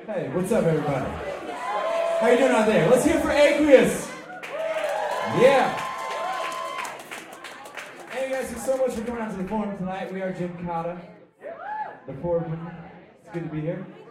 Hey, what's up, everybody? How you doing out there? Let's hear it for Aqueous. Yeah. Hey, guys, thanks so much for coming out to the Forum tonight. We are Jim Cotta, the Forum. It's good to be here.